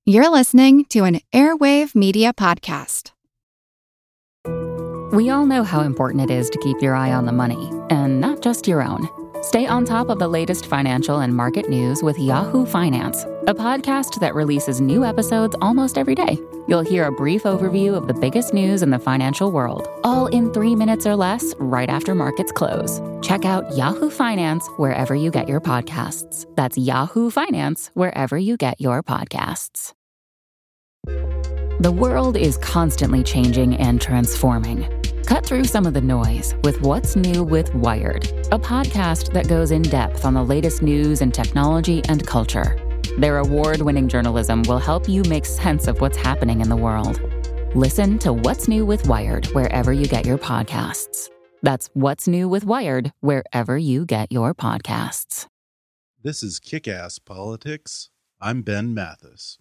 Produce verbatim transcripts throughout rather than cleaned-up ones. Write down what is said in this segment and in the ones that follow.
You're listening to an Airwave Media Podcast. We all know how important it is to keep your eye on the money, and not just your own. Stay on top of the latest financial and market news with Yahoo Finance, a podcast that releases new episodes almost every day. You'll hear a brief overview of the biggest news in the financial world, all in three minutes or less, right after markets close. Check out Yahoo Finance wherever you get your podcasts. That's Yahoo Finance wherever you get your podcasts. The world is constantly changing and transforming. Cut through some of the noise with What's New with Wired, a podcast that goes in depth on the latest news in technology and culture. Their award-winning journalism will help you make sense of what's happening in the world. Listen to What's New with Wired wherever you get your podcasts. That's What's New with Wired wherever you get your podcasts. This is Kick-Ass Politics. I'm Ben Mathis.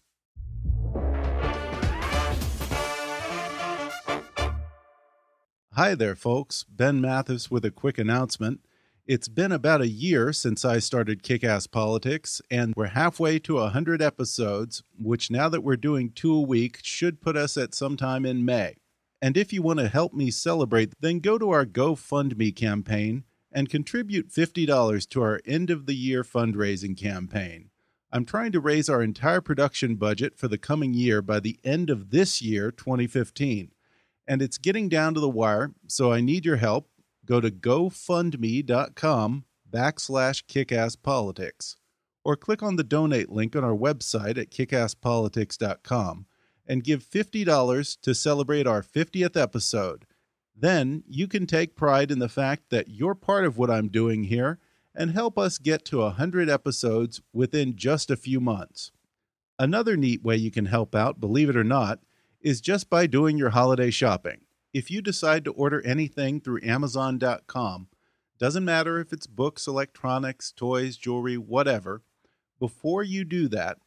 Hi there, folks. Ben Mathis with a quick announcement. It's been about a year since I started Kick-Ass Politics, and we're halfway to one hundred episodes, which now that we're doing two a week should put us at sometime in May. And if you want to help me celebrate, then go to our GoFundMe campaign and contribute fifty dollars to our end-of-the-year fundraising campaign. I'm trying to raise our entire production budget for the coming year by the end of this year, twenty fifteen. And it's getting down to the wire, so I need your help. Go to gofundme.com backslash kickasspolitics, or click on the donate link on our website at kickasspolitics dot com and give fifty dollars to celebrate our fiftieth episode. Then you can take pride in the fact that you're part of what I'm doing here and help us get to one hundred episodes within just a few months. Another neat way you can help out, believe it or not, is just by doing your holiday shopping. If you decide to order anything through amazon dot com, doesn't matter if it's books, electronics, toys, jewelry, whatever, before you do that,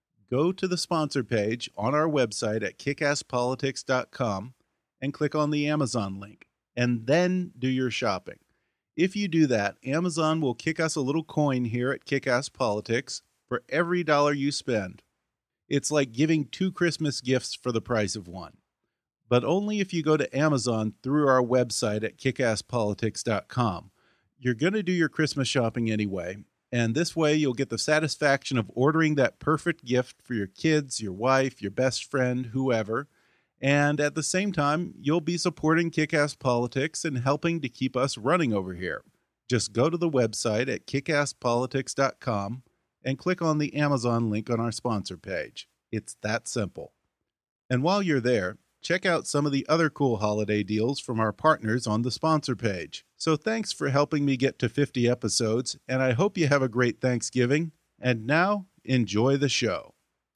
go to the sponsor page on our website at kickasspolitics dot com and click on the Amazon link, and then do your shopping. If you do that, Amazon will kick us a little coin here at Kick-Ass Politics for every dollar you spend. It's like giving two Christmas gifts for the price of one. But only if you go to Amazon through our website at kickasspolitics dot com. You're going to do your Christmas shopping anyway, and this way you'll get the satisfaction of ordering that perfect gift for your kids, your wife, your best friend, whoever, and at the same time, you'll be supporting Kick-Ass Politics and helping to keep us running over here. Just go to the website at kickasspolitics dot com and click on the Amazon link on our sponsor page. It's that simple. And while you're there, check out some of the other cool holiday deals from our partners on the sponsor page. So thanks for helping me get to fifty episodes, and I hope you have a great Thanksgiving. And now, enjoy the show.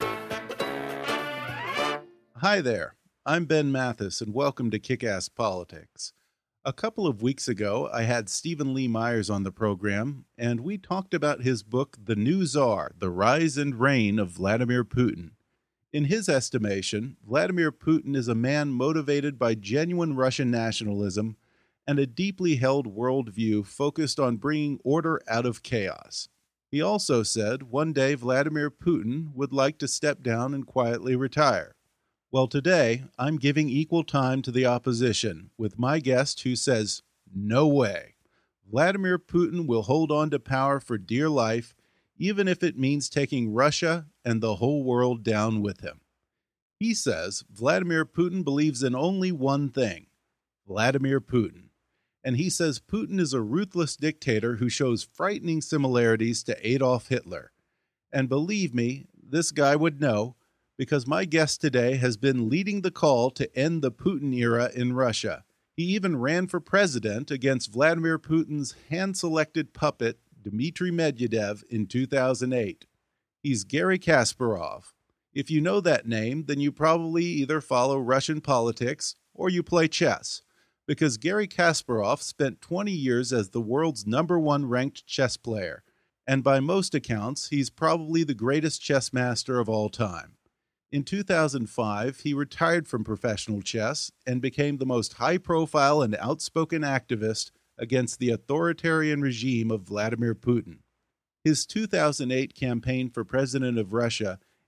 Hi there, I'm Ben Mathis, and welcome to Kick-Ass Politics. A couple of weeks ago, I had Stephen Lee Myers on the program, and we talked about his book, The New Tsar, The Rise and Reign of Vladimir Putin. In his estimation, Vladimir Putin is a man motivated by genuine Russian nationalism and a deeply held worldview focused on bringing order out of chaos. He also said one day Vladimir Putin would like to step down and quietly retire. Well, today, I'm giving equal time to the opposition with my guest who says, no way. Vladimir Putin will hold on to power for dear life, even if it means taking Russia and the whole world down with him. He says Vladimir Putin believes in only one thing, Vladimir Putin. And he says Putin is a ruthless dictator who shows frightening similarities to Adolf Hitler. And believe me, this guy would know, because my guest today has been leading the call to end the Putin era in Russia. He even ran for president against Vladimir Putin's hand-selected puppet, Dmitry Medvedev, in two thousand eight. He's Garry Kasparov. If you know that name, then you probably either follow Russian politics or you play chess, because Garry Kasparov spent twenty years as the world's number one ranked chess player, and by most accounts, he's probably the greatest chess master of all time. In two thousand five, he retired from professional chess and became the most high-profile and outspoken activist against the authoritarian regime of Vladimir Putin. His two thousand eight campaign for president of Russia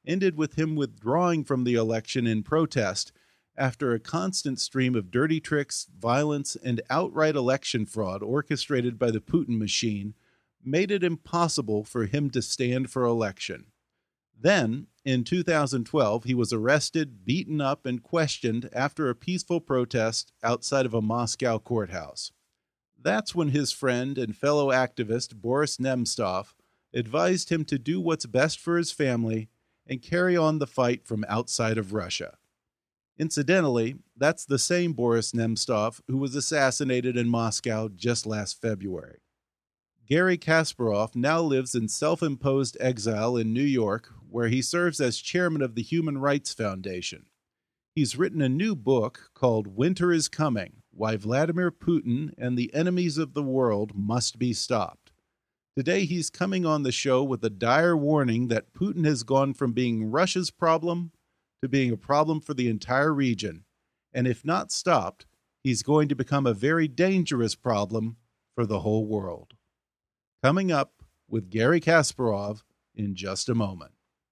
ended with him withdrawing from the election in protest after a constant stream of dirty tricks, violence, and outright election fraud orchestrated by the Putin machine made it impossible for him to stand for election. Then, in two thousand twelve, he was arrested, beaten up, and questioned after a peaceful protest outside of a Moscow courthouse. That's when his friend and fellow activist Boris Nemtsov advised him to do what's best for his family and carry on the fight from outside of Russia. Incidentally, that's the same Boris Nemtsov who was assassinated in Moscow just last February. Garry Kasparov now lives in self-imposed exile in New York, where he serves as chairman of the Human Rights Foundation. He's written a new book called Winter is Coming: Why Vladimir Putin and the Enemies of the World Must Be Stopped. Today he's coming on the show with a dire warning that Putin has gone from being Russia's problem to being a problem for the entire region, and if not stopped, he's going to become a very dangerous problem for the whole world. Coming up with Garry Kasparov in just a moment.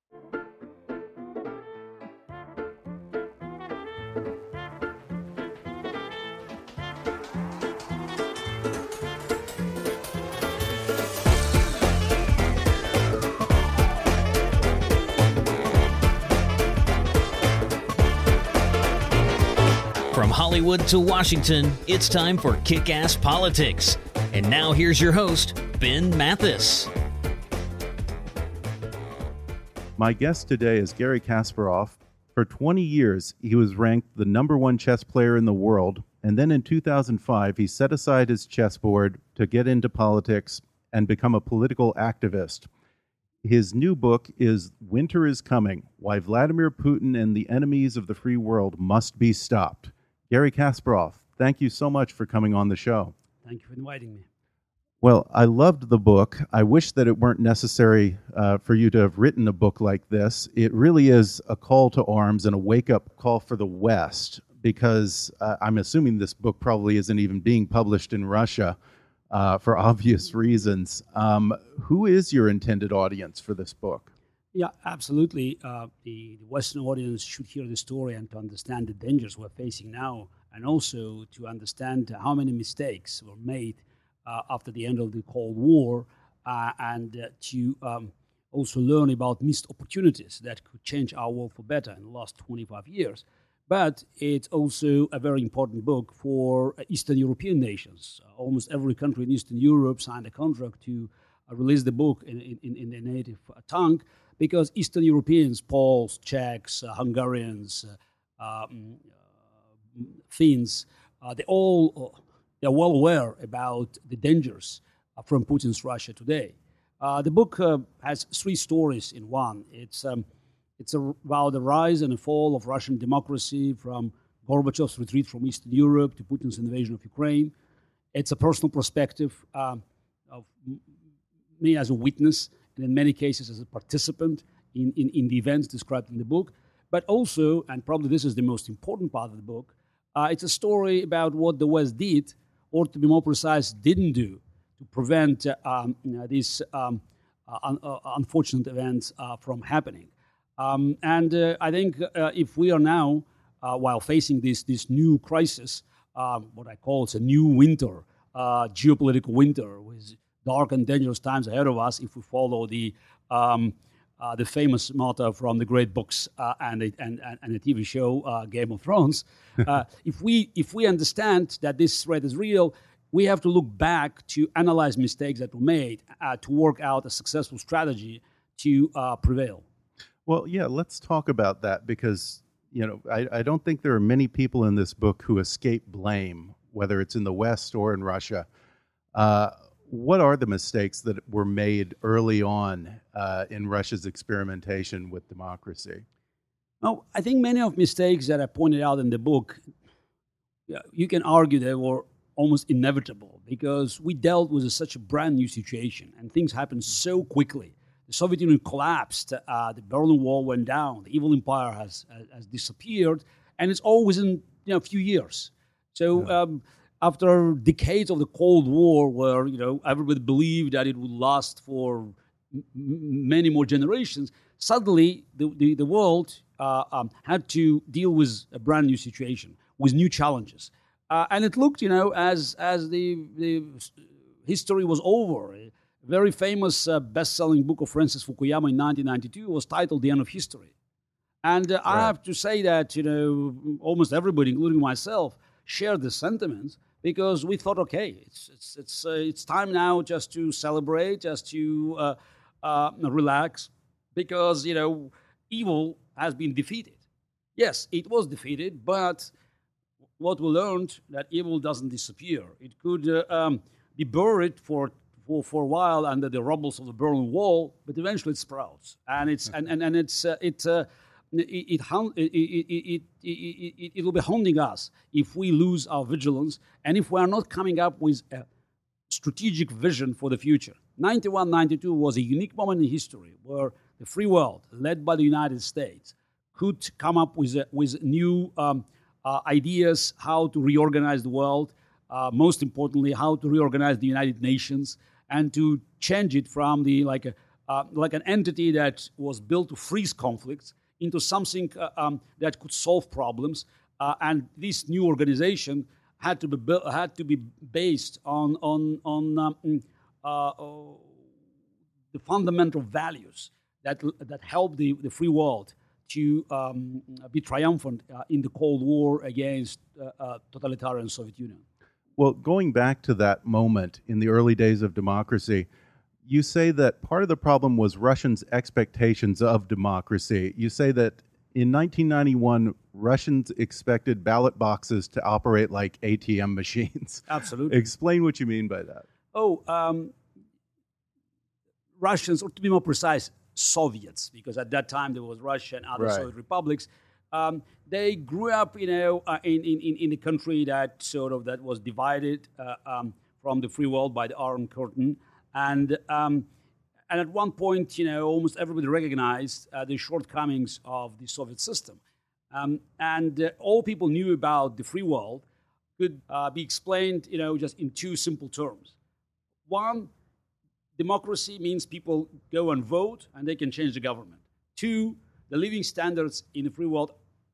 From Hollywood to Washington, it's time for Kick-Ass Politics. And now here's your host, Ben Mathis. My guest today is Garry Kasparov. For twenty years, he was ranked the number one chess player in the world, and then in two thousand five, he set aside his chessboard to get into politics and become a political activist. His new book is Winter is Coming: Why Vladimir Putin and the Enemies of the Free World Must Be Stopped. Garry Kasparov, thank you so much for coming on the show. Thank you for inviting me. Well, I loved the book. I wish that it weren't necessary uh, for you to have written a book like this. It really is a call to arms and a wake-up call for the West, because uh, I'm assuming this book probably isn't even being published in Russia uh, for obvious reasons. Um, who is your intended audience for this book? Yeah, absolutely. Uh, the, the Western audience should hear the story and to understand the dangers we're facing now, and also to understand how many mistakes were made uh, after the end of the Cold War, uh, and uh, to um, also learn about missed opportunities that could change our world for better in the last twenty-five years. But it's also a very important book for Eastern European nations. Uh, almost every country in Eastern Europe signed a contract to uh, release the book in, in, in their native uh, tongue, because Eastern Europeans, Poles, Czechs, uh, Hungarians, uh, um, uh, Finns, uh, they all uh, they're well aware about the dangers uh, from Putin's Russia today. Uh, the book uh, has three stories in one. It's um, it's about the rise and the fall of Russian democracy, from Gorbachev's retreat from Eastern Europe to Putin's invasion of Ukraine. It's a personal perspective uh, of me as a witness, and in many cases as a participant in, in, in the events described in the book. But also, and probably this is the most important part of the book, uh, it's a story about what the West did, or to be more precise, didn't do, to prevent uh, um, you know, these um, uh, un- uh, unfortunate events uh, from happening. Um, and uh, I think uh, if we are now, uh, while facing this, this new crisis, um, what I call it's a new winter, uh, geopolitical winter, with dark and dangerous times ahead of us, if we follow the um, uh, the famous motto from the great books uh, and, the, and, and and the T V show uh, Game of Thrones. Uh, if we if we understand that this threat is real, we have to look back to analyze mistakes that were made uh, to work out a successful strategy to uh, prevail. Well, yeah, let's talk about that, because you know I, I don't think there are many people in this book who escape blame, whether it's in the West or in Russia. Uh, What are the mistakes that were made early on uh, in Russia's experimentation with democracy? Well, I think many of mistakes that I pointed out in the book, you can argue they were almost inevitable, because we dealt with a, such a brand new situation and things happened so quickly. The Soviet Union collapsed, uh, the Berlin Wall went down, the evil empire has, has disappeared, and it's all within you know, a few years. So. Yeah. Um, After decades of the Cold War, where you know everybody believed that it would last for m- many more generations, suddenly the, the, the world uh, um, had to deal with a brand new situation, with new challenges. Uh, and it looked, you know, as as the, the history was over. A very famous uh, best-selling book of Francis Fukuyama in nineteen ninety-two was titled The End of History. And uh, right. I have to say that, you know, almost everybody, including myself, shared the sentiments because we thought, okay, it's it's it's uh, it's time now just to celebrate, just to uh, uh, relax, because, you know, evil has been defeated. Yes, it was defeated, but what we learned that evil doesn't disappear. It could uh, um, be buried for, for for a while under the rubbles of the Berlin Wall, but eventually it sprouts, and it's and and, and it's uh, it, uh, it, it, it, it, it, it it will be haunting us if we lose our vigilance and if we are not coming up with a strategic vision for the future. ninety-one ninety-two was a unique moment in history where the free world, led by the United States, could come up with a, with new um, Uh, ideas how to reorganize the world, uh, most importantly, how to reorganize the United Nations and to change it from the like a uh, like an entity that was built to freeze conflicts into something uh, um, that could solve problems. Uh, and this new organization had to be built, had to be based on on on um, uh, uh, the fundamental values that that help the, the free world to um, be triumphant uh, in the Cold War against uh, uh, totalitarian Soviet Union. Well, going back to that moment in the early days of democracy, you say that part of the problem was Russians' expectations of democracy. You say that in nineteen ninety-one, Russians expected ballot boxes to operate like A T M machines. Absolutely. Explain what you mean by that. Oh, um, Russians, or to be more precise, Soviets, because at that time there was Russia and other right. Soviet republics. Um, they grew up, you know, uh, in, in in a country that sort of that was divided uh, um, from the free world by the Iron Curtain, and um, and at one point, you know, almost everybody recognized uh, the shortcomings of the Soviet system, um, and uh, all people knew about the free world could uh, be explained, you know, just in two simple terms. One, democracy means people go and vote and they can change the government. Two, the living standards in the free world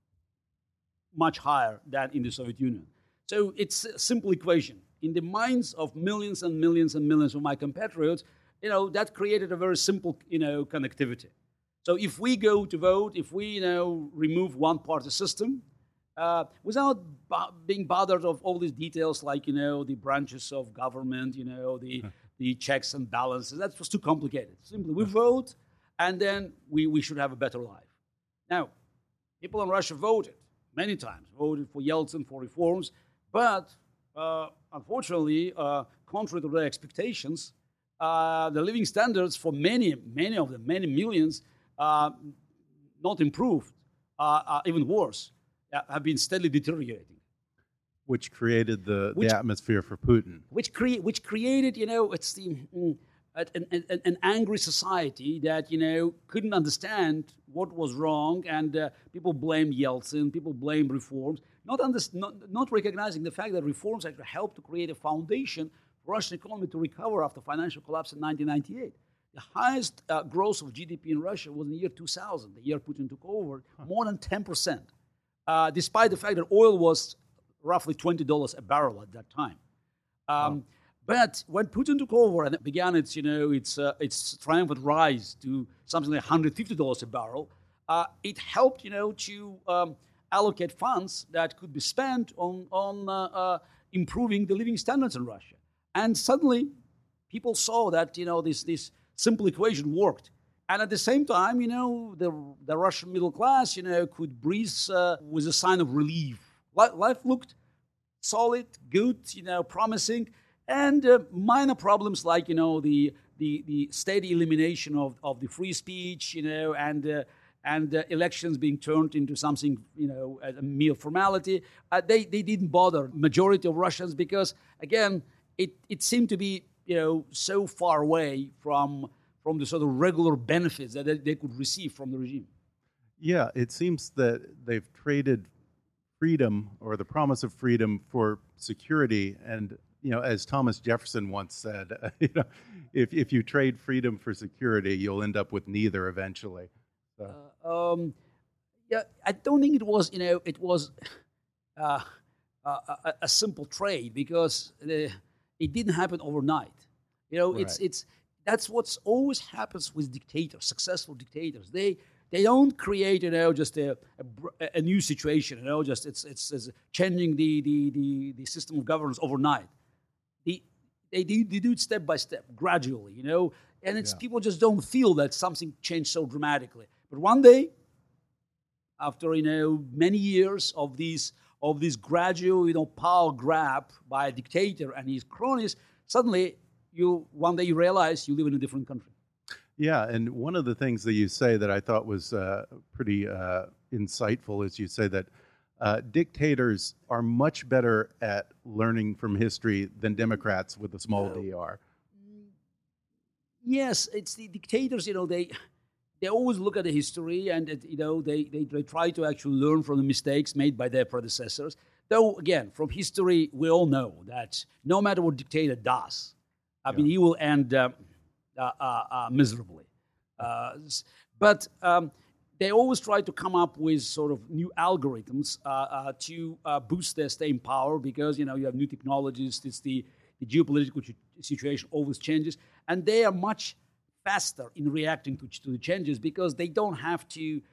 much higher than in the Soviet Union. So it's a simple equation. In the minds of millions and millions and millions of my compatriots, you know, that created a very simple, you know, connectivity. So if we go to vote, if we, you know, remove one-party system, uh, without bo- being bothered of all these details like, you know, the branches of government, you know, the the checks and balances, that was too complicated. Simply, we vote, and then we, we should have a better life. Now, people in Russia voted many times, voted for Yeltsin, for reforms, but uh, unfortunately, uh, contrary to their expectations, uh, the living standards for many, many of them, many millions, uh, not improved, uh, uh, even worse, uh, have been steadily deteriorating. Which created the, which, the atmosphere for Putin. Which, cre- which created, you know, it's the mm, an, an, an angry society that, you know, couldn't understand what was wrong, and uh, people blamed Yeltsin, people blamed reforms, not, under, not not recognizing the fact that reforms actually helped to create a foundation for Russian economy to recover after financial collapse in nineteen ninety-eight. The highest uh, growth of G D P in Russia was in the year two thousand, the year Putin took over, huh. more than ten percent, uh, despite the fact that oil was roughly twenty dollars a barrel at that time. Um, wow. But when Putin took over and it began its, you know, its uh, its triumphant rise to something like one hundred fifty dollars a barrel, uh, it helped, you know, to um, allocate funds that could be spent on on uh, uh, improving the living standards in Russia. And suddenly, people saw that, you know, this this simple equation worked. And at the same time, you know, the the Russian middle class, you know, could breathe uh, with a sign of relief. Life looked solid, good, you know, promising, and uh, minor problems like, you know, the the, the steady elimination of, of the free speech, you know, and uh, and uh, elections being turned into something, you know, a mere formality. Uh, they they didn't bother majority of Russians because, again, it it seemed to be, you know, so far away from from the sort of regular benefits that they, they could receive from the regime. Yeah, it seems that they've traded freedom or the promise of freedom for security, and you know, as Thomas Jefferson once said, uh, you know, if if you trade freedom for security, you'll end up with neither eventually. Uh, um, yeah, I don't think it was, you know, it was uh, a, a, a simple trade because the, it didn't happen overnight. You know, Right. it's it's that's what's always happens with dictators, successful dictators. They they don't create, you know, just a, a, a new situation. You know, just it's it's, it's changing the, the the the system of governance overnight. The, they do they do it step by step, gradually. You know, and it's Yeah. people just don't feel that something changed so dramatically. But one day, after you know many years of these of this gradual you know power grab by a dictator and his cronies, suddenly you one day you realize you live in a different country. Yeah, and one of the things that you say that I thought was uh, pretty uh, insightful is you say that uh, dictators are much better at learning from history than Democrats with a small No. d are. Yes, it's the dictators. You know they they always look at the history and it, you know they, they they try to actually learn from the mistakes made by their predecessors. Though again, from history, we all know that no matter what dictator does, I mean, he will end uh, uh, uh, uh, miserably. Uh, s- but um, they always try to come up with sort of new algorithms uh, uh, to uh, boost their staying power because, you know, you have new technologies. It's the, the geopolitical ch- situation always changes. And they are much faster in reacting to, ch- to the changes because they don't have to,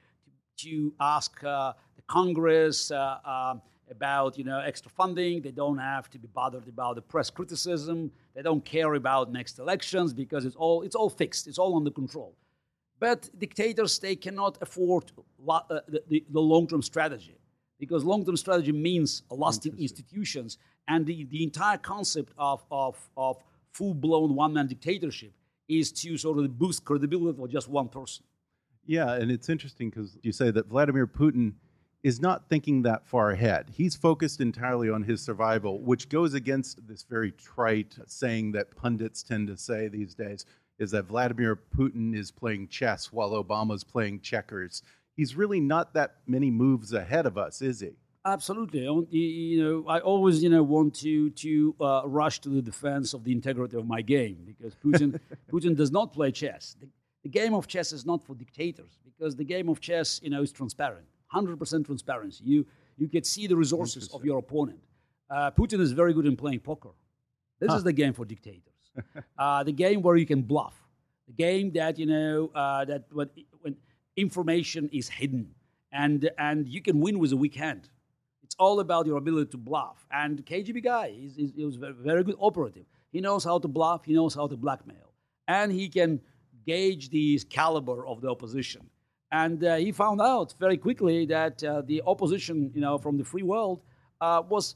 to ask uh, the Congress uh, um, about, you know, extra funding. They don't have to be bothered about the press criticism. They don't care about next elections because it's all it's all fixed. It's all under control. But dictators, they cannot afford lo- uh, the, the, the long-term strategy because long-term strategy means lasting institutions. And the, the entire concept of, of, of full-blown one-man dictatorship is to sort of boost credibility for just one person. Yeah, and it's interesting because you say that Vladimir Putin is not thinking that far ahead. He's focused entirely on his survival, which goes against this very trite saying that pundits tend to say these days, is that Vladimir Putin is playing chess while Obama's playing checkers. He's really not that many moves ahead of us, is he? Absolutely. You you know, I always, you know, want to to uh, rush to the defense of the integrity of my game because Putin Putin does not play chess. The, the game of chess is not for dictators because the game of chess, you know, is transparent. one hundred percent transparency. You you can see the resources of your opponent. Uh, Putin is very good in playing poker. This Huh. is the game for dictators. uh, the game where you can bluff. The game that you know uh, that when, when information is hidden and and you can win with a weak hand. It's all about your ability to bluff. And the K G B guy is is, is a very, very good operative. He knows how to bluff. He knows how to blackmail, and he can gauge the caliber of the opposition. And uh, he found out very quickly that uh, the opposition, you know, from the free world, uh, was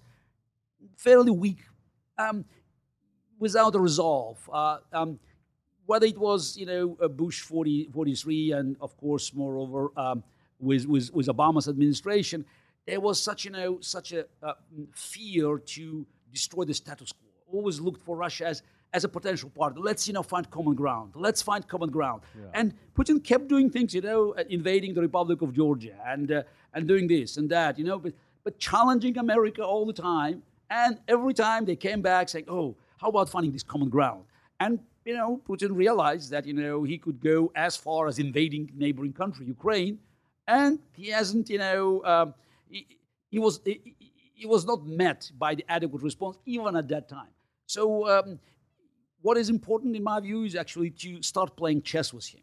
fairly weak, um, without a resolve. Uh, um, whether it was, you know, uh, Bush forty, forty-three, and of course, moreover, um, with, with with Obama's administration, there was such, you know, such a uh, fear to destroy the status quo. Always looked for Russia as as a potential partner. Let's, you know, find common ground. Let's find common ground. Yeah. And Putin kept doing things, you know, invading the Republic of Georgia and uh, and doing this and that, you know, but, but challenging America all the time. And every time they came back saying, oh, how about finding this common ground? And, you know, Putin realized that, you know, he could go as far as invading neighboring country, Ukraine. And he hasn't, you know, um, he, he was he, he was not met by the adequate response even at that time. So, um, what is important, in my view, is actually to start playing chess with him,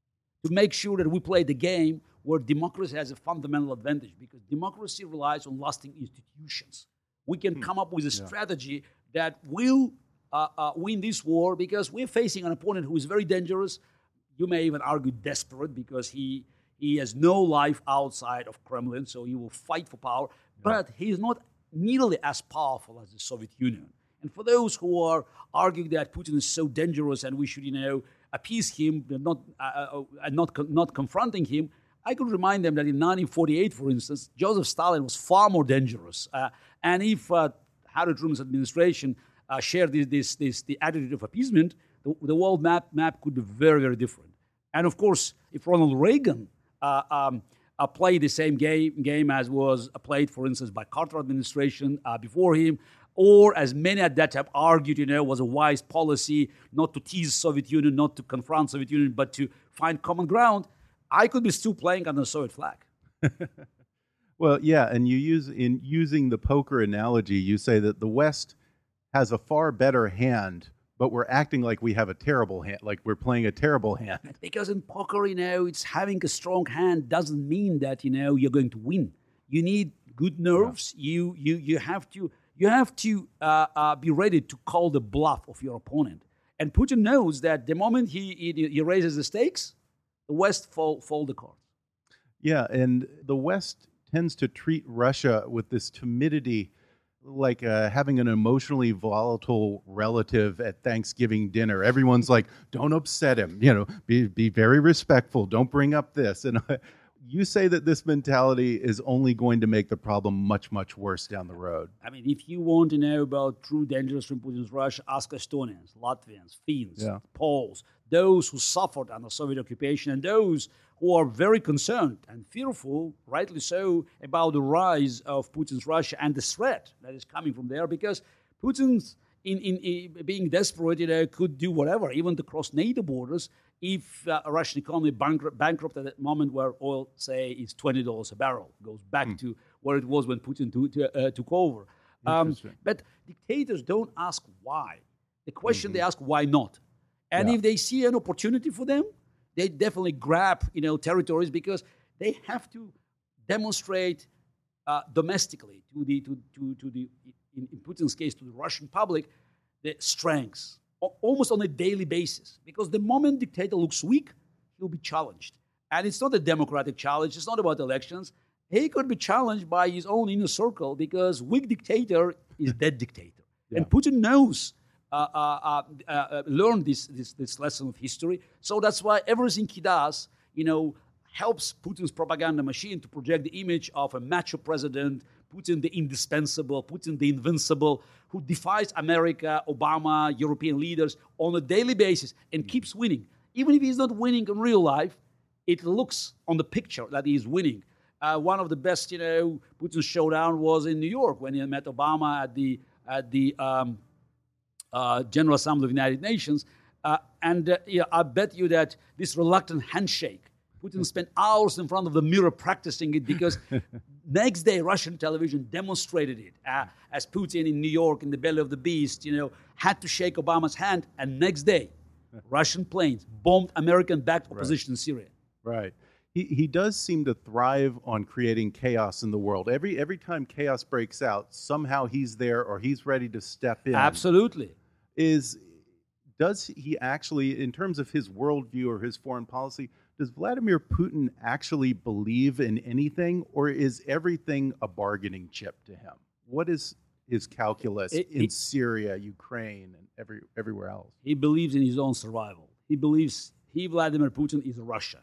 to make sure that we play the game where democracy has a fundamental advantage, because democracy relies on lasting institutions. We can come up with a strategy that will uh, uh, win this war because we're facing an opponent who is very dangerous. You may even argue desperate because he he has no life outside of Kremlin, so he will fight for power. But he is not nearly as powerful as the Soviet Union. And for those who are arguing that Putin is so dangerous and we should, you know, appease him, but not uh, uh, not not confronting him, I could remind them that in nineteen forty-eight, for instance, Joseph Stalin was far more dangerous. Uh, and if uh, Harry Truman's administration uh, shared this, this, this the attitude of appeasement, the, the world map map could be very, very different. And of course, if Ronald Reagan uh, um, uh, played the same game game as was played, for instance, by Carter administration uh, before him, or as many at that time argued, you know, was a wise policy not to tease Soviet Union, not to confront Soviet Union, but to find common ground, I could be still playing under the Soviet flag. Well, yeah, and you use in using the poker analogy, you say that the West has a far better hand, but we're acting like we have a terrible hand, like we're playing a terrible hand. Because in poker, you know, it's having a strong hand doesn't mean that, you know, you're going to win. You need good nerves. Yeah. You you you have to you have to uh, uh, be ready to call the bluff of your opponent. And Putin knows that the moment he he, he raises the stakes, the West fold fold the cards. Yeah, and the West tends to treat Russia with this timidity, like uh, having an emotionally volatile relative at Thanksgiving dinner. Everyone's like, don't upset him, you know, be be very respectful, don't bring up this. And uh, you say that this mentality is only going to make the problem much, much worse down the road. I mean, if you want to know about true dangers from Putin's Russia, ask Estonians, Latvians, Finns, yeah. Poles, those who suffered under Soviet occupation, and those who are very concerned and fearful, rightly so, about the rise of Putin's Russia and the threat that is coming from there, because Putin's, in, in, in being desperate, you know, could do whatever, even to cross NATO borders, if uh, a Russian economy bankrupt, bankrupt at that moment where oil, say, is twenty dollars a barrel, goes back mm. to where it was when Putin to, to, uh, took over. Um, but dictators don't ask why. The question mm-hmm. they ask, why not? And yeah. if they see an opportunity for them, they definitely grab, you know, territories, because they have to demonstrate uh, domestically to the to to, to the in, in Putin's case to the Russian public the strengths o- almost on a daily basis. Because the moment dictator looks weak, he'll be challenged, and it's not a democratic challenge. It's not about elections. He could be challenged by his own inner circle, because weak dictator is dead dictator, yeah. and Putin knows. Uh, uh, uh, uh, learn this, this this lesson of history. So that's why everything he does, you know, helps Putin's propaganda machine to project the image of a macho president, Putin the indispensable, Putin the invincible, who defies America, Obama, European leaders on a daily basis and keeps winning. Even if he's not winning in real life, it looks on the picture that he is winning. Uh, one of the best, you know, Putin's showdown was in New York when he met Obama at the at the um, Uh, General Assembly of the United Nations, uh, and uh, yeah, I bet you that this reluctant handshake, Putin spent hours in front of the mirror practicing it, because next day Russian television demonstrated it uh, as Putin in New York in the belly of the beast, you know, had to shake Obama's hand, and next day Russian planes bombed American-backed opposition right. in Syria. Right. He he does seem to thrive on creating chaos in the world. Every every time chaos breaks out, somehow he's there or he's ready to step in. Absolutely. Is does he actually, in terms of his worldview or his foreign policy, does Vladimir Putin actually believe in anything, or is everything a bargaining chip to him? What is his calculus it, in it, Syria, Ukraine, and every everywhere else? He believes in his own survival. He believes he, Vladimir Putin, is Russia.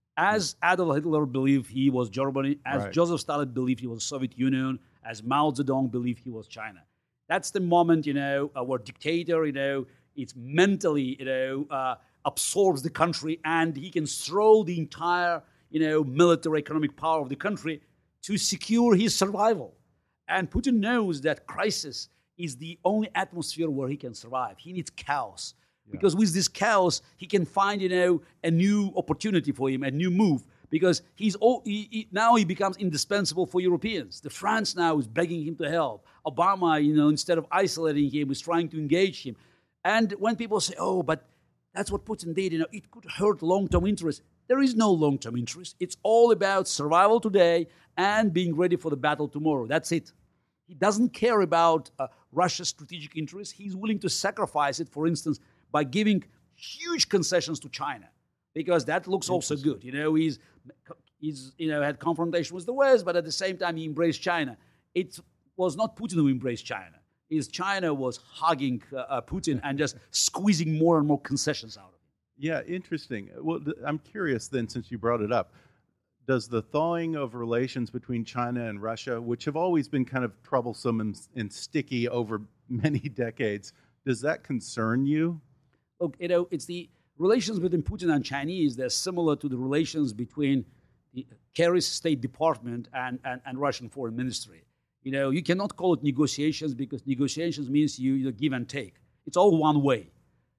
As Adolf Hitler believed he was Germany, as right. Joseph Stalin believed he was the Soviet Union, as Mao Zedong believed he was China. That's the moment, you know, uh, where dictator, you know, it's mentally, you know, uh, absorbs the country, and he can throw the entire, you know, military economic power of the country to secure his survival. And Putin knows that crisis is the only atmosphere where he can survive. He needs chaos. Yeah. Because with this chaos, he can find, you know, a new opportunity for him, a new move. Because he's all, he, he, now he becomes indispensable for Europeans. The France now is begging him to help. Obama, you know, instead of isolating him, is trying to engage him. And when people say, oh, but that's what Putin did, you know, it could hurt long-term interests. There is no long-term interest. It's all about survival today and being ready for the battle tomorrow. That's it. He doesn't care about uh, Russia's strategic interests. He's willing to sacrifice it, for instance, by giving huge concessions to China, because that looks also good. You know, he's he's you know had confrontation with the West, but at the same time he embraced China. It was not Putin who embraced China. Is China was hugging uh, uh, Putin and just squeezing more and more concessions out of him. Yeah, interesting. Well, th- I'm curious then, since you brought it up, does the thawing of relations between China and Russia, which have always been kind of troublesome and, and sticky over many decades, does that concern you? Look, you know, it's the relations between Putin and Chinese. They're similar to the relations between the Kerry's State Department and, and, and Russian Foreign Ministry. You know, you cannot call it negotiations, because negotiations means you, you give and take. It's all one way.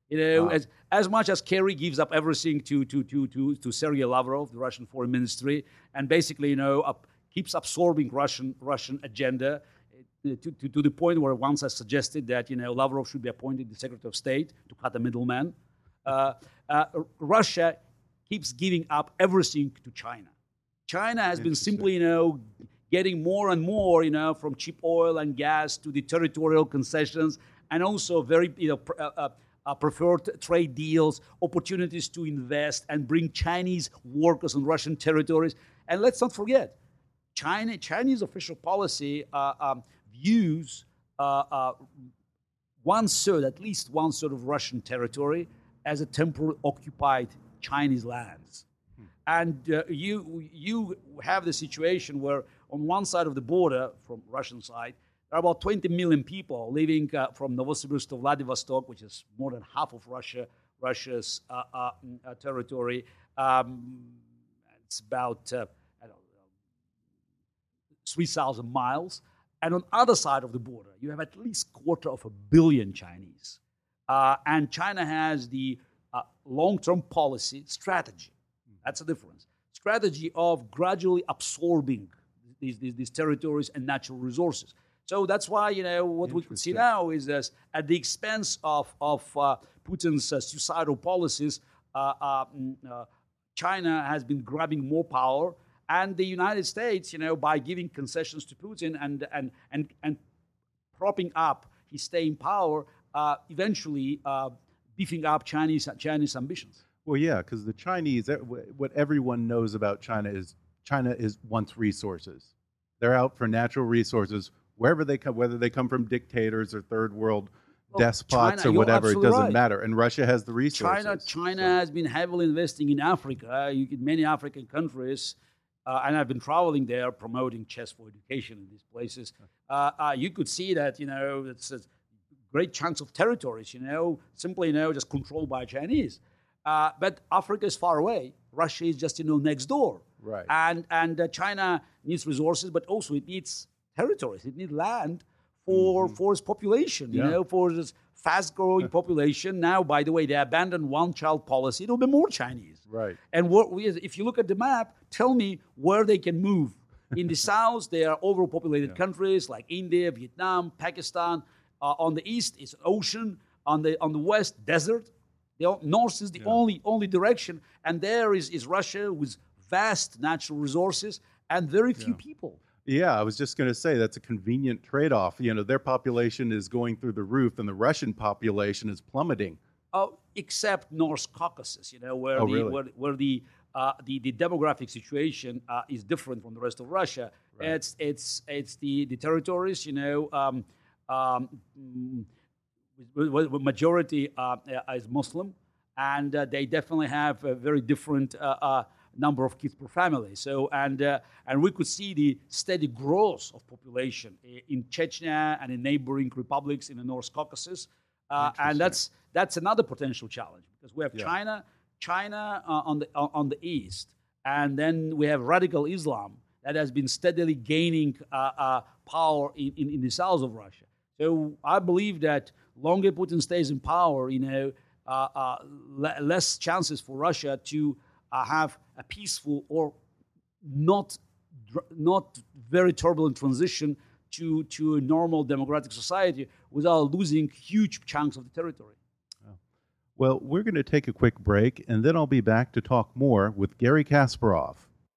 You know, Wow. as as much as Kerry gives up everything to to to to to Sergei Lavrov, the Russian foreign ministry, and basically, you know, up, keeps absorbing Russian Russian agenda uh, to, to to the point where once I suggested that, you know, Lavrov should be appointed the Secretary of State to cut the middleman. Uh, uh, Russia keeps giving up everything to China. China has been simply, you know, getting more and more, you know, from cheap oil and gas to the territorial concessions, and also very, you know, pr- uh, uh, uh, preferred trade deals, opportunities to invest and bring Chinese workers on Russian territories. And let's not forget, China, Chinese official policy uh, um, views uh, uh, one third, at least one third of Russian territory as a temporarily occupied Chinese lands. Hmm. And uh, you you have the situation where on one side of the border, from Russian side, there are about twenty million people living uh, from Novosibirsk to Vladivostok, which is more than half of Russia, Russia's uh, uh, uh, territory. Um, it's about uh, I don't know, three thousand miles. And on the other side of the border, you have at least quarter of a billion Chinese. Uh, and China has the uh, long-term policy strategy. That's the difference. Strategy of gradually absorbing these, these, these territories and natural resources. So that's why, you know, what we can see now is that at the expense of, of uh, Putin's uh, suicidal policies, uh, uh, uh, China has been grabbing more power, and the United States, you know, by giving concessions to Putin and and and, and propping up his stay in power, uh, eventually uh, beefing up Chinese Chinese ambitions. Well, yeah, because the Chinese, what everyone knows about China is China is wants resources. They're out for natural resources wherever they come, whether they come from dictators or third world well, despots China, or whatever. It doesn't right. matter. And Russia has the resources. China, China so. has been heavily investing in Africa. You get many African countries, uh, and I've been traveling there promoting chess for education in these places. Uh, uh, you could see that, you know, it's a great chunks of territories, you know, simply, you know, just controlled by Chinese. Uh, but Africa is far away. Russia is just, you know, next door. Right. And and uh, China needs resources, but also it needs territories. It needs land for mm-hmm. for its population, you yeah. know, for this fast-growing population. Now, by the way, they abandoned one-child policy. There will be more Chinese. Right. And what we, if you look at the map, tell me where they can move. In the south, there are overpopulated yeah. countries like India, Vietnam, Pakistan. Uh, on the east, it's ocean. On the on the west, desert. The north is the yeah. only only direction, and there is, is Russia with vast natural resources and very few yeah. people. Yeah, I was just going to say that's a convenient trade-off. You know, their population is going through the roof, and the Russian population is plummeting. Oh, except North Caucasus, you know, where oh, the really? where, where the, uh, the the demographic situation uh, is different from the rest of Russia. Right. It's it's it's the, the territories, you know. Um, um, majority uh, is Muslim, and uh, they definitely have a very different uh, uh, number of kids per family. So, and uh, and we could see the steady growth of population in Chechnya and in neighboring republics in the North Caucasus, uh, and that's that's another potential challenge because we have yeah. China, China uh, on the uh, on the east, and then we have radical Islam that has been steadily gaining uh, uh, power in, in, in the south of Russia. So I believe that longer Putin stays in power, you know, uh, uh, le- less chances for Russia to uh, have a peaceful or not not very turbulent transition to, to a normal democratic society without losing huge chunks of the territory. Oh. Well, we're going to take a quick break, and then I'll be back to talk more with Garry Kasparov.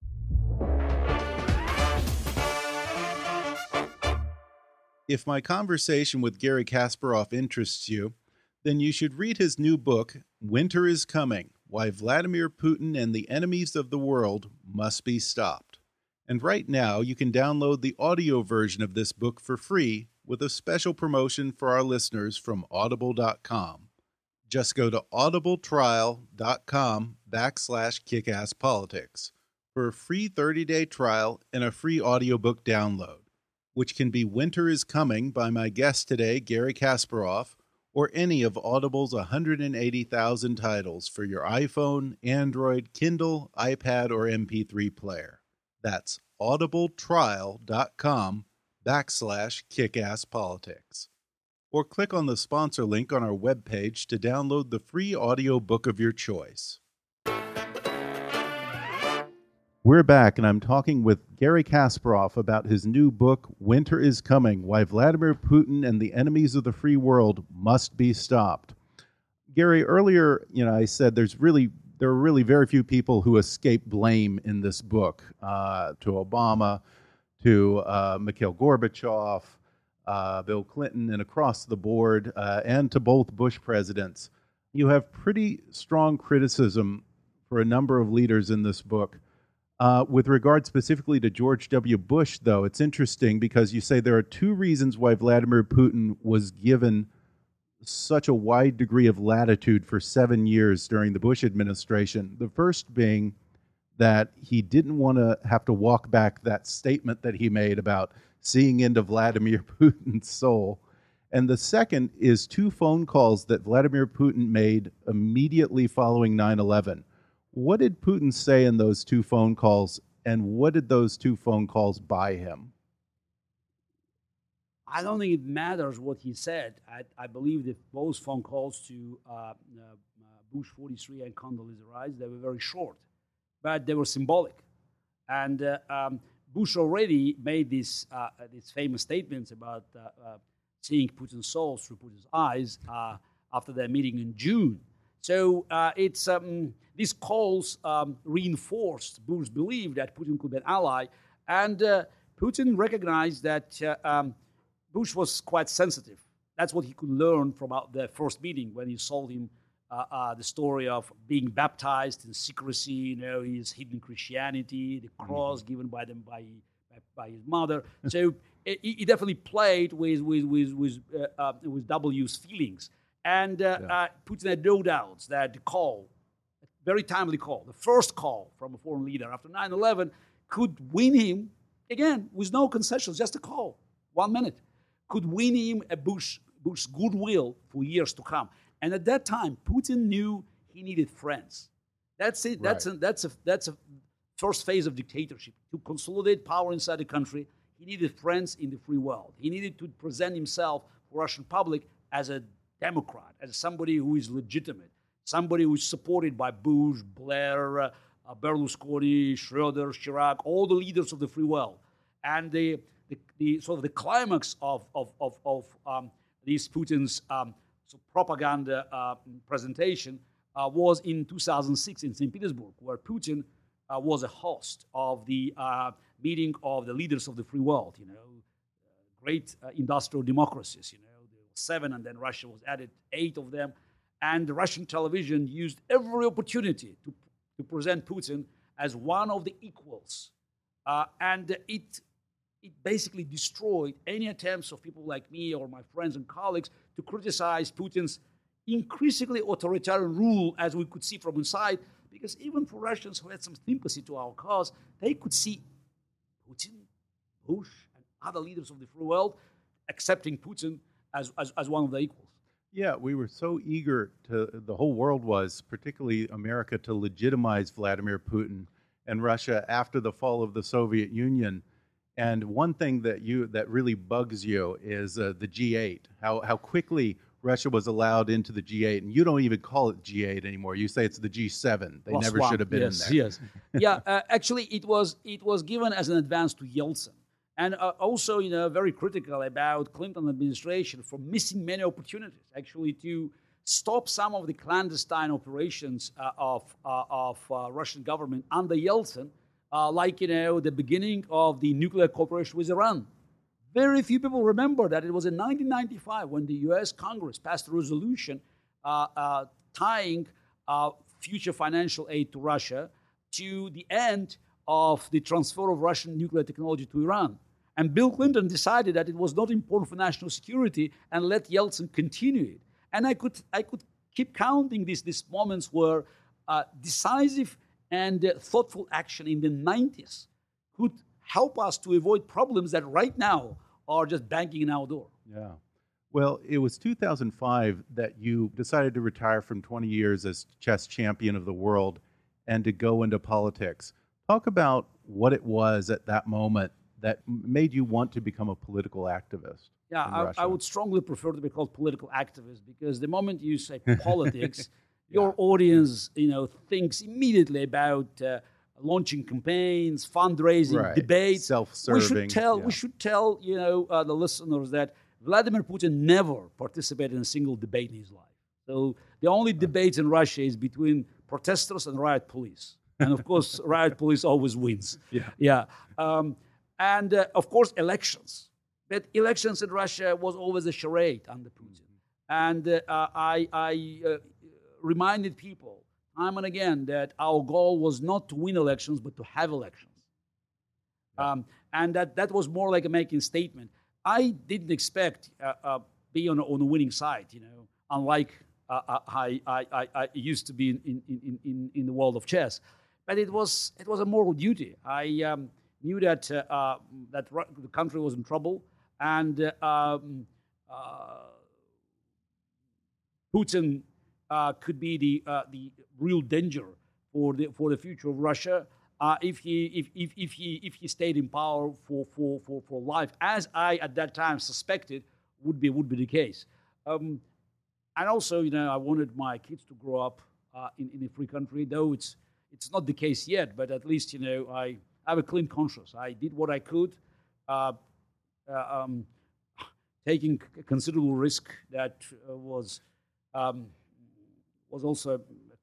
If my conversation with Garry Kasparov interests you, then you should read his new book, Winter is Coming: Why Vladimir Putin and the Enemies of the World Must Be Stopped. And right now, you can download the audio version of this book for free with a special promotion for our listeners from audible dot com. Just go to audibletrial.com backslash kickasspolitics for a free thirty-day trial and a free audiobook download, which can be Winter is Coming by my guest today, Garry Kasparov, or any of Audible's one hundred eighty thousand titles for your iPhone, Android, Kindle, iPad, or M P three player. That's audibletrial.com backslash kickasspolitics. or click on the sponsor link on our webpage to download the free audio book of your choice. We're back, and I'm talking with Garry Kasparov about his new book, Winter is Coming, Why Vladimir Putin and the Enemies of the Free World Must Be Stopped. Garry, earlier, you know, I said there's really there are really very few people who escape blame in this book, uh, to Obama, to uh, Mikhail Gorbachev, uh, Bill Clinton, and across the board, uh, and to both Bush presidents. You have pretty strong criticism for a number of leaders in this book. Uh, with regard specifically to George W. Bush, though, it's interesting because you say there are two reasons why Vladimir Putin was given such a wide degree of latitude for seven years during the Bush administration. The first being that he didn't want to have to walk back that statement that he made about seeing into Vladimir Putin's soul. And the second is two phone calls that Vladimir Putin made immediately following nine eleven. What did Putin say in those two phone calls, and what did those two phone calls buy him? I don't think it matters what he said. I, I believe that both phone calls to uh, uh, Bush forty-three and Condoleezza Rice, they were very short, but they were symbolic. And uh, um, Bush already made these, uh, these famous statements about uh, uh, seeing Putin's soul through Putin's eyes uh, after their meeting in June. So uh, it's um, these calls um, reinforced Bush's belief that Putin could be an ally, and uh, Putin recognized that uh, um, Bush was quite sensitive. That's what he could learn from uh, the first meeting when he told him uh, uh, the story of being baptized in secrecy. You know, his hidden Christianity, the cross mm-hmm. given by them by by, by his mother. So he, he definitely played with with with with, uh, uh, with W's feelings. And uh, yeah. uh, Putin had no doubts that the call, a very timely call, the first call from a foreign leader after nine eleven could win him, again, with no concessions, just a call, one minute, could win him a Bush, Bush's goodwill for years to come. And at that time, Putin knew he needed friends. That's it. Right. That's, a, that's, a, that's a first phase of dictatorship. To consolidate power inside the country, he needed friends in the free world. He needed to present himself for Russian public as a Democrat, as somebody who is legitimate, somebody who is supported by Bush, Blair, uh, uh, Berlusconi, Schroeder, Chirac, all the leaders of the free world. And the, the, the sort of the climax of of of, of um, these Putin's um, so propaganda uh, presentation uh, was in two thousand six in Saint Petersburg, where Putin uh, was a host of the uh, meeting of the leaders of the free world. You know, uh, great uh, industrial democracies. You know. Seven, and then Russia was added, eight of them. And the Russian television used every opportunity to, to present Putin as one of the equals. Uh, and it, it basically destroyed any attempts of people like me or my friends and colleagues to criticize Putin's increasingly authoritarian rule, as we could see from inside, because even for Russians who had some sympathy to our cause, they could see Putin, Bush, and other leaders of the free world accepting Putin As, as as one of the equals. Yeah, we were so eager to, the whole world was, particularly America, to legitimize Vladimir Putin and Russia after the fall of the Soviet Union. And one thing that you that really bugs you is uh, the G eight, how how quickly Russia was allowed into the G eight. And you don't even call it G eight anymore. You say it's the G seven. They Plus never one. should have been yes, in there. Yes, yeah, uh, actually, it was it was given as an advance to Yeltsin. And uh, also, you know, very critical about Clinton administration for missing many opportunities, actually, to stop some of the clandestine operations uh, of uh, of uh, Russian government under Yeltsin, uh, like, you know, the beginning of the nuclear cooperation with Iran. Very few people remember that it was in nineteen ninety-five when the U S Congress passed a resolution uh, uh, tying uh, future financial aid to Russia to the end of the transfer of Russian nuclear technology to Iran. And Bill Clinton decided that it was not important for national security and let Yeltsin continue it. And I could I could keep counting these, these moments where uh, decisive and uh, thoughtful action in the nineties could help us to avoid problems that right now are just banging in our door. Yeah. Well, it was two thousand five that you decided to retire from twenty years as chess champion of the world and to go into politics. Talk about what it was at that moment that made you want to become a political activist? Yeah, I, I would strongly prefer to be called political activist, because the moment you say politics, yeah. your audience, you know, thinks immediately about uh, launching campaigns, fundraising, right. debates. Self-serving. We should tell, yeah. we should tell, you know, uh, the listeners that Vladimir Putin never participated in a single debate in his life. So the only debates in Russia is between protesters and riot police, and of course, riot police always wins. Yeah, yeah, um, and uh, of course, elections. But elections in Russia was always a charade under Putin, and uh, I, I uh, reminded people time and again that our goal was not to win elections, but to have elections. Yeah. Um, and that, that was more like a making statement. I didn't expect uh, uh, be on, on the winning side, you know, unlike uh, I, I, I, I used to be in, in, in, in, in the world of chess. But it was it was a moral duty. I um, knew that uh, uh, that the country was in trouble, and uh, um, uh, Putin uh, could be the uh, the real danger for the for the future of Russia uh, if he if, if if he if he stayed in power for, for, for, for life, as I at that time suspected would be would be the case. Um, and also, you know, I wanted my kids to grow up uh, in in a free country, though it's it's not the case yet. But at least, you know, I have a clean conscience. I did what I could. Uh, uh, um, taking considerable risk that uh, was um, was also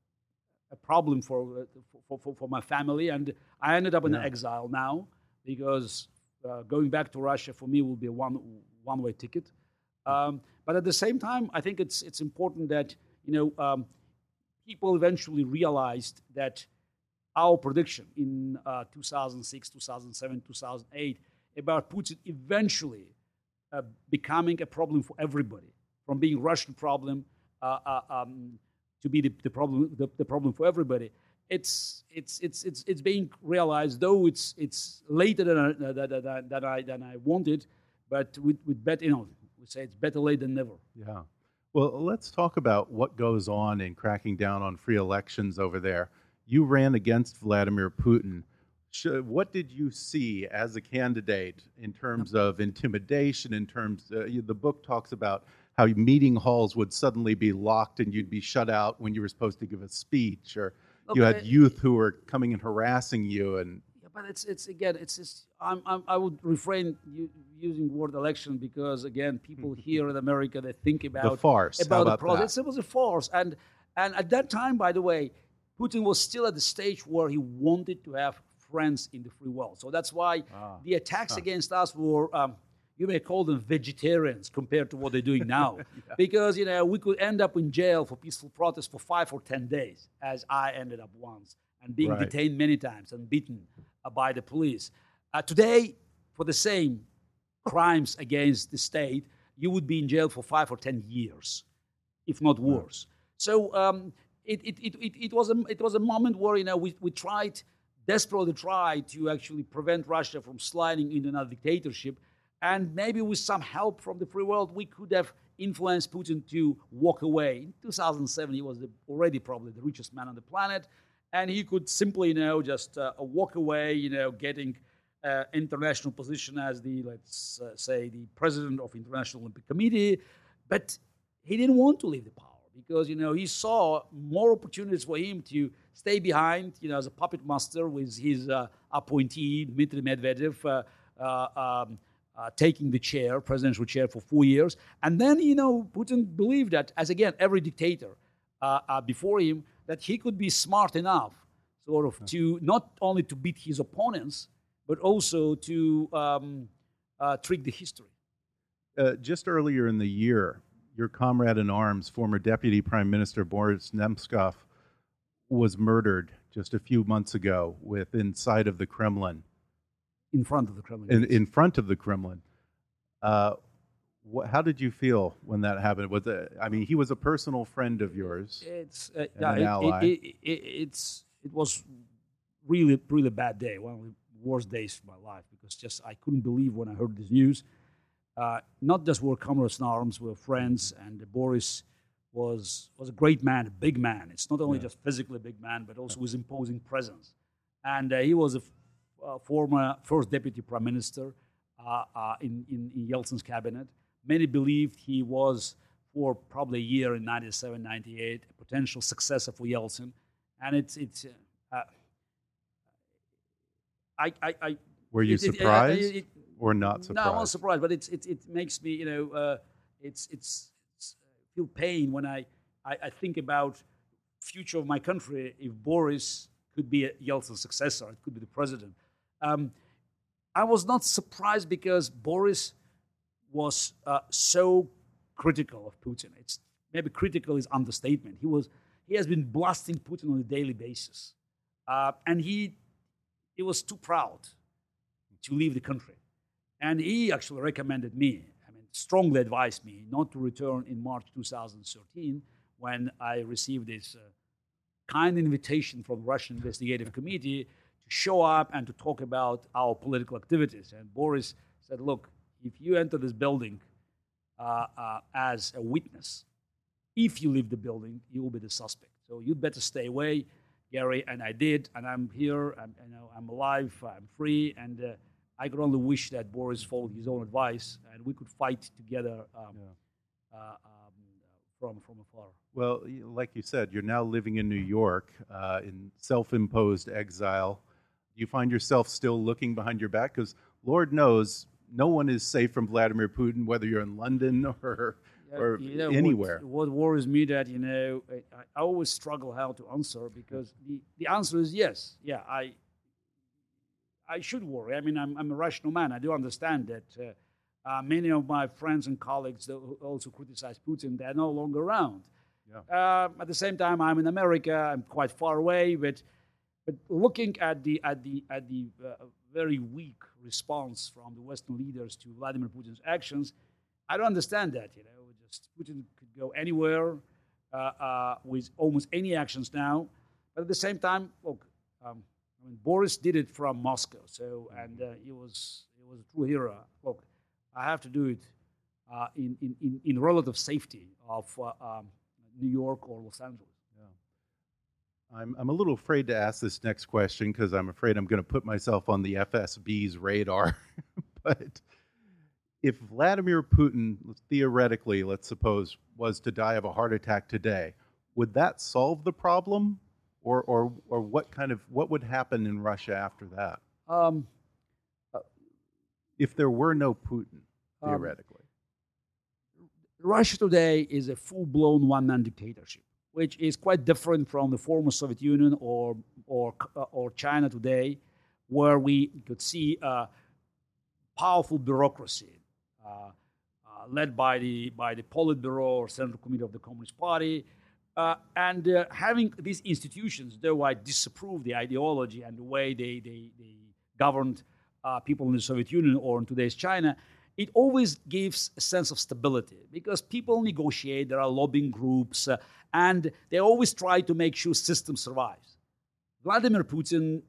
a problem for, for for for my family, and I ended up in yeah. exile now because uh, going back to Russia for me will be a one one way ticket. Um, but at the same time, I think it's it's important that you know um, people eventually realized that our prediction in uh, two thousand six, two thousand seven, two thousand eight about Putin eventually uh, becoming a problem for everybody, from being Russian problem uh, uh, um, to be the, the problem the, the problem for everybody. It's it's it's it's it's being realized, though it's it's later than I, than, than, than I than I wanted, but with with better, you know, we say it's better late than never. Yeah. Well, let's talk about what goes on in cracking down on free elections over there. You ran against Vladimir Putin. What did you see as a candidate in terms of intimidation, in terms, uh, the book talks about how meeting halls would suddenly be locked and you'd be shut out when you were supposed to give a speech, or okay. you had youth who were coming and harassing you. And yeah, but it's, it's again, it's just, I'm, I'm, I would refrain using the word election because, again, people here in America, they think about the farce. About, about the process. It was a farce. And, and at that time, by the way, Putin was still at the stage where he wanted to have friends in the free world. So that's why ah, the attacks huh. against us were, um, you may call them vegetarians compared to what they're doing now. yeah. Because, you know, we could end up in jail for peaceful protests for five or ten days, as I ended up once, and being right. detained many times and beaten uh, by the police. Uh, today, for the same crimes against the state, you would be in jail for five or ten years, if not worse. Wow. So um, it, it, it, it, it, was a, it was a moment where, you know, we, we tried... desperately try to actually prevent Russia from sliding into another dictatorship. And maybe with some help from the free world, we could have influenced Putin to walk away. In two thousand seven, he was the, already probably the richest man on the planet. And he could simply, you know, just uh, walk away, you know, getting uh, international position as the, let's uh, say, the president of International Olympic Committee. But he didn't want to leave the power because, you know, he saw more opportunities for him to stay behind, you know, as a puppet master with his uh, appointee, Dmitry Medvedev, uh, uh, um, uh, taking the chair, presidential chair, for four years. And then, you know, Putin believed that, as again, every dictator uh, uh, before him, that he could be smart enough sort of to not only to beat his opponents, but also to um, uh, trick the history. Uh, just earlier in the year, your comrade in arms, former Deputy Prime Minister Boris Nemtsov, was murdered just a few months ago with inside of the Kremlin. In front of the Kremlin. In, in front of the Kremlin. Uh, wh- how did you feel when that happened? Was it, I mean, he was a personal friend of yours. It's uh, and yeah, an it, ally. It, it, it, it's it was really really bad day. One of the worst days of my life because just I couldn't believe when I heard this news. Uh, not just were comrades in arms, we were friends, and Boris was was a great man, a big man. It's not only yeah. just physically a big man, but also yeah. his imposing presence. And uh, he was a, uh, former first deputy prime minister uh, uh, in, in, in Yeltsin's cabinet. Many believed he was, for probably a year in ninety-seven, ninety-eight, a potential successor for Yeltsin. And it's, it's uh, I, I, I... Were you it, surprised it, it, it, or not surprised? No, I was surprised, but it's, it, it makes me, you know, uh, it's, it's, it's feel pain when I, I, I think about future of my country. If Boris could be a Yeltsin successor, it could be the president. Um, I was not surprised because Boris was uh, so critical of Putin. It's maybe critical is understatement. He was he has been blasting Putin on a daily basis, uh, and he he was too proud to leave the country, and he actually recommended me. I mean, strongly advised me not to return in March two thousand thirteen when I received this uh, kind invitation from the Russian Investigative Committee to show up and to talk about our political activities. And Boris said, "Look, if you enter this building uh, uh, as a witness, if you leave the building, you will be the suspect. So you'd better stay away, Gary." And I did, and I'm here. I'm, you know, I'm alive. I'm free, and uh, I could only wish that Boris followed his own advice, and we could fight together um, yeah. uh, um, from from afar. Well, like you said, you're now living in New York uh, in self-imposed exile. Do you find yourself still looking behind your back? Because Lord knows, no one is safe from Vladimir Putin, whether you're in London or yeah, or you know, anywhere. What, what worries me that, you know, I, I always struggle how to answer, because the, the answer is yes. Yeah, I I should worry. I mean, I'm, I'm a rational man. I do understand that uh, uh, many of my friends and colleagues who also criticize Putin, they're no longer around. Yeah. Uh, at the same time, I'm in America. I'm quite far away, but but looking at the at the at the uh, very weak response from the Western leaders to Vladimir Putin's actions, I don't understand that. You know, just Putin could go anywhere uh, uh, with almost any actions now. But at the same time, look, um, I mean, Boris did it from Moscow, so and uh, he was he was a true hero. Look, I have to do it uh, in, in in relative safety of uh, um, New York or Los Angeles. I'm, I'm a little afraid to ask this next question because I'm afraid I'm going to put myself on the F S B's radar. But if Vladimir Putin, theoretically, let's suppose, was to die of a heart attack today, would that solve the problem? Or or, or what kind of what would happen in Russia after that? Um, uh, if there were no Putin, theoretically. Um, Russia today is a full-blown one-man dictatorship, which is quite different from the former Soviet Union or or uh, or China today, where we could see a powerful bureaucracy uh, uh, led by the by the Politburo or Central Committee of the Communist Party, uh, and uh, having these institutions, though I disapprove the ideology and the way they they, they governed uh, people in the Soviet Union or in today's China, it always gives a sense of stability because people negotiate. There are lobbying groups. Uh, And they always try to make sure system survives. Vladimir Putin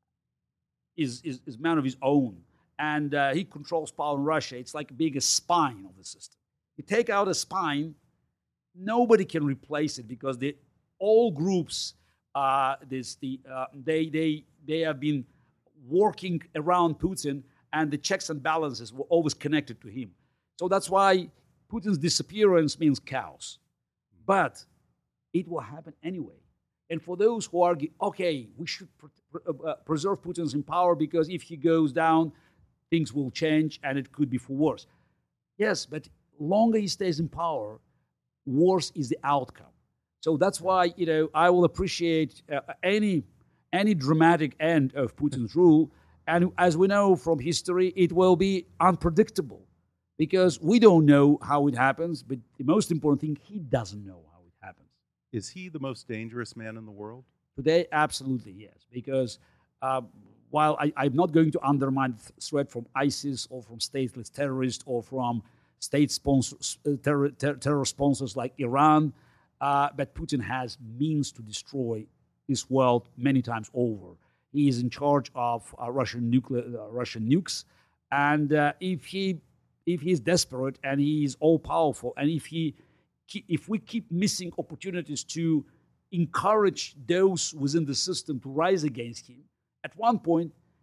is, is, is a man of his own, and uh, he controls power in Russia. It's like being a spine of the system. You take out a spine, nobody can replace it because they, all groups, uh, this, the, uh, they, they, they have been working around Putin, and the checks and balances were always connected to him. So that's why Putin's disappearance means chaos. But it will happen anyway. And for those who argue, okay, we should pre- uh, preserve Putin's in power because if he goes down, things will change and it could be for worse. Yes, but longer he stays in power, worse is the outcome. So that's why, you know, I will appreciate uh, any any dramatic end of Putin's rule. And as we know from history, it will be unpredictable because we don't know how it happens. But the most important thing, he doesn't know how it happens. Is he the most dangerous man in the world? Today, absolutely, yes. Because uh, while I, I'm not going to undermine the threat from ISIS or from stateless terrorists or from state sponsors, uh, terror, ter- terror sponsors like Iran, uh, but Putin has means to destroy this world many times over. He is in charge of uh, Russian nuclear, uh, Russian nukes, and uh, if he if he is desperate and he is all powerful, and if he if we keep missing opportunities to encourage those within the system to rise against him, at one point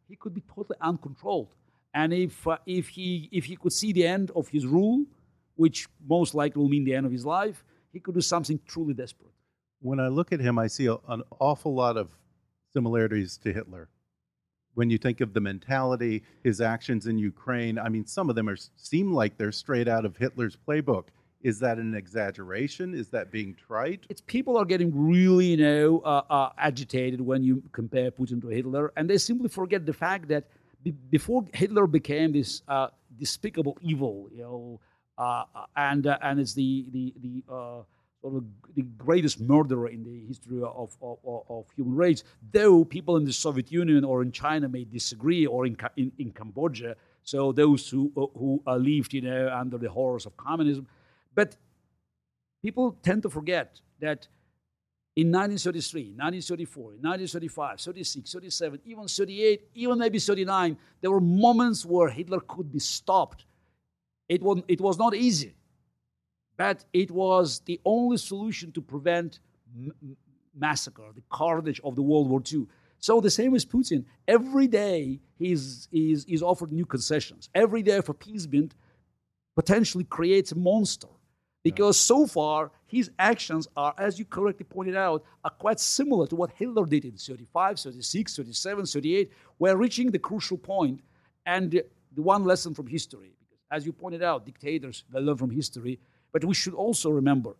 he could be totally uncontrolled. And if uh, if he if he could see the end of his rule, which most likely will mean the end of his life, he could do something truly desperate. When I look at him, I see a, an awful lot of similarities to Hitler. When you think of the mentality, his actions in Ukraine, I mean, some of them are seem like they're straight out of Hitler's playbook. Is that an exaggeration? Is that being trite? It's people are getting really, you know, uh, uh, agitated when you compare Putin to Hitler, and they simply forget the fact that be- before Hitler became this uh, despicable evil, you know, uh, and uh, and it's the the the uh, sort of the greatest murderer in the history of, of of human race. Though people in the Soviet Union or in China may disagree, or in in, in Cambodia, so those who who uh, lived, you know, under the horrors of communism. But people tend to forget that in nineteen thirty-three, nineteen thirty-four, nineteen thirty-five, thirty-six, thirty-seven, even thirty-eight, even maybe thirty-nine, there were moments where Hitler could be stopped. It was, it was not easy, but it was the only solution to prevent m- massacre, the carnage of the World War Two. So the same with Putin. Every day he's, he's, he's offered new concessions. Every day of appeasement potentially creates a monster. Because so far, his actions are, as you correctly pointed out, are quite similar to what Hitler did in thirty-five, thirty-six, thirty-seven, thirty-eight. We're reaching the crucial point, and the one lesson from history, because as you pointed out, dictators, they learn from history, but we should also remember,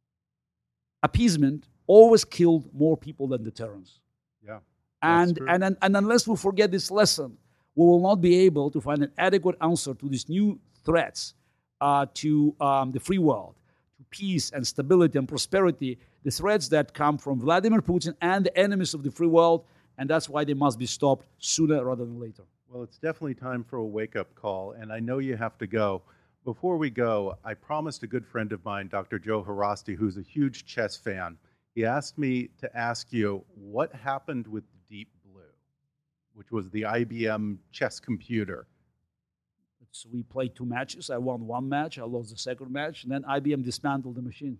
appeasement always killed more people than deterrence. Yeah. And, and, and, and unless we forget this lesson, we will not be able to find an adequate answer to these new threats Uh, to um, the free world, to peace and stability and prosperity, the threats that come from Vladimir Putin and the enemies of the free world, and that's why they must be stopped sooner rather than later. Well, it's definitely time for a wake-up call, and I know you have to go. Before we go, I promised a good friend of mine, Doctor Joe Harasti, who's a huge chess fan. He asked me to ask you what happened with Deep Blue, which was the I B M chess computer. So we played two matches. I won one match. I lost the second match. And then I B M dismantled the machine.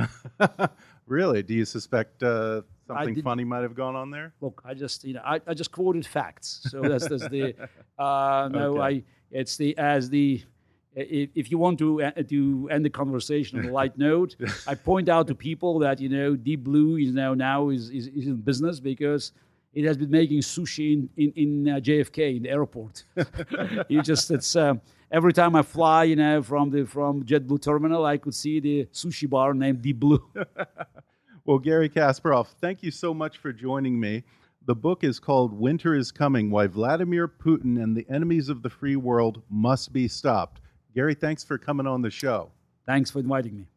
Really? Do you suspect uh, something did, funny might have gone on there? Look, I just, you know, I, I just quoted facts. So that's, that's the, uh, no, okay. I, it's the, as the, if, if you want to, uh, to end the conversation on a light note, I point out to people that, you know, Deep Blue is now, now is, is, is in business because it has been making sushi in in, in uh, J F K in the airport. You just it's um, every time I fly, you know, from the from JetBlue terminal, I could see the sushi bar named Deep Blue. Well, Garry Kasparov, thank you so much for joining me. The book is called Winter is Coming: Why Vladimir Putin and the Enemies of the Free World Must Be Stopped. Garry, thanks for coming on the show. Thanks for inviting me.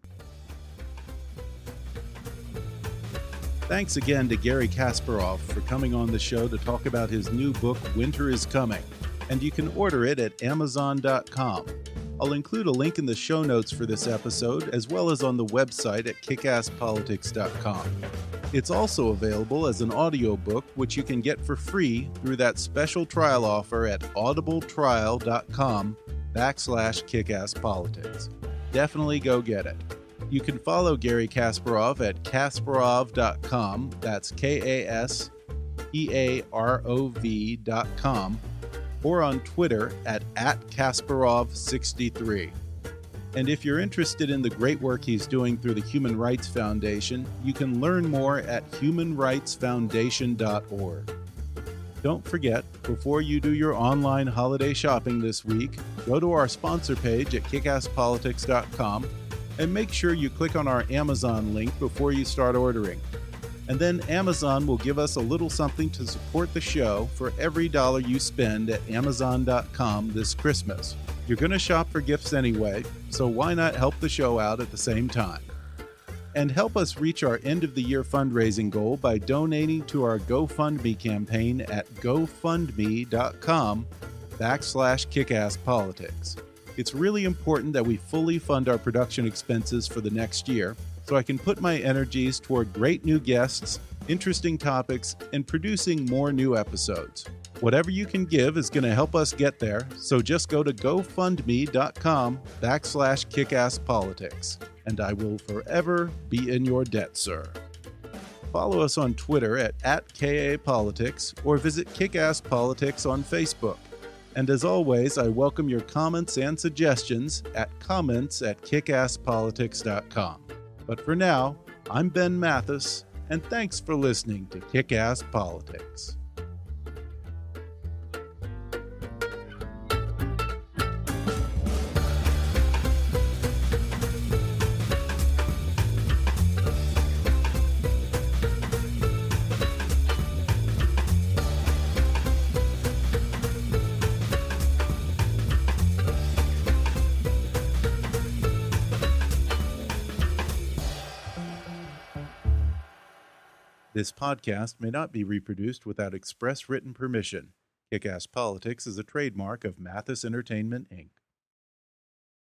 Thanks again to Garry Kasparov for coming on the show to talk about his new book, Winter is Coming, and you can order it at amazon dot com. I'll include a link in the show notes for this episode, as well as on the website at kick ass politics dot com. It's also available as an audiobook, which you can get for free through that special trial offer at audibletrial.com backslash kickasspolitics. Definitely go get it. You can follow Garry Kasparov at kasparov dot com, that's K A S P A R O V dot com, or on Twitter at, at Kasparov sixty-three. And if you're interested in the great work he's doing through the Human Rights Foundation, you can learn more at human rights foundation dot org. Don't forget, before you do your online holiday shopping this week, go to our sponsor page at kick ass politics dot com and make sure you click on our Amazon link before you start ordering. And then Amazon will give us a little something to support the show for every dollar you spend at amazon dot com this Christmas. You're going to shop for gifts anyway, so why not help the show out at the same time? And help us reach our end-of-the-year fundraising goal by donating to our GoFundMe campaign at gofundme dot com backslash kickasspolitics. It's really important that we fully fund our production expenses for the next year, so I can put my energies toward great new guests, interesting topics, and producing more new episodes. Whatever you can give is going to help us get there, so just go to gofundme dot com backslash kickasspolitics, and I will forever be in your debt, sir. Follow us on Twitter at, at K A Politics or visit Kickass Politics on Facebook. And as always, I welcome your comments and suggestions at comments at kickass politics dot com. But for now, I'm Ben Mathis, and thanks for listening to Kick-Ass Politics. This podcast may not be reproduced without express written permission. Kick-Ass Politics is a trademark of Mathis Entertainment, Incorporated